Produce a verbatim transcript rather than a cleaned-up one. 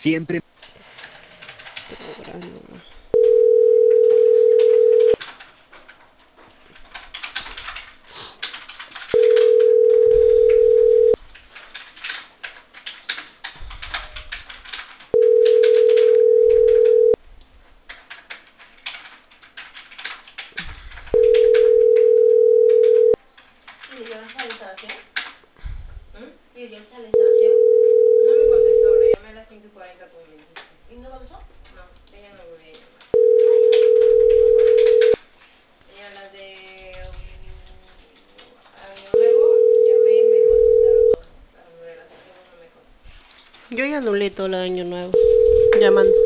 Siempre. ¿Pidió la instalación? ¿Mm? ¿Pidió la instalación? No me contestó, le llamé a las cinco y cuarenta como me dijiste. ¿Y no contestó? No, ella no me volvió a llamar. Y a las de um, Año Nuevo llamé y me contestaron todas. Pero no, de las Año Nuevo no me contestaron. Yo ya anulé todo el año nuevo. Llamando.